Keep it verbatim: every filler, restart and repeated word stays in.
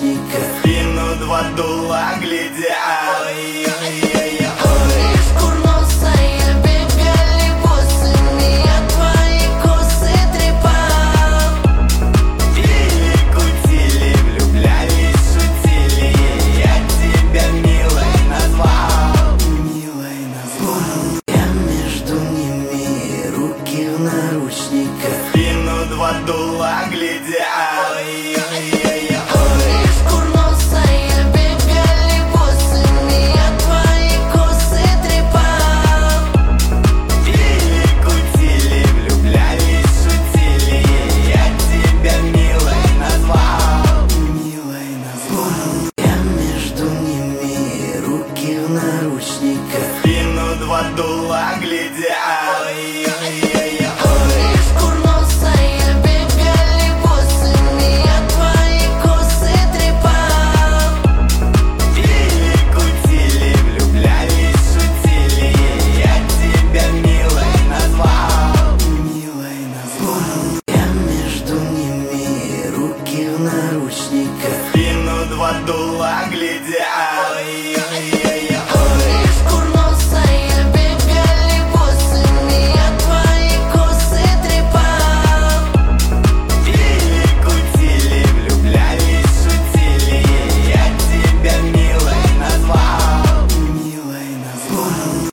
наручниках. Спину два дула глядя. Ой-ой-ой-ой. Спину два дула глядя. Ой-ой-ой-ой. Курносая бегали босыми, я твои косы трепал. Пили, кутили, влюблялись, шутили, я тебя милой назвал. Милой назвал. Я между ними, руки в наручниках. Спину два дула глядя. Ой-ой-ой-ой. Наручниках. Спину два дула.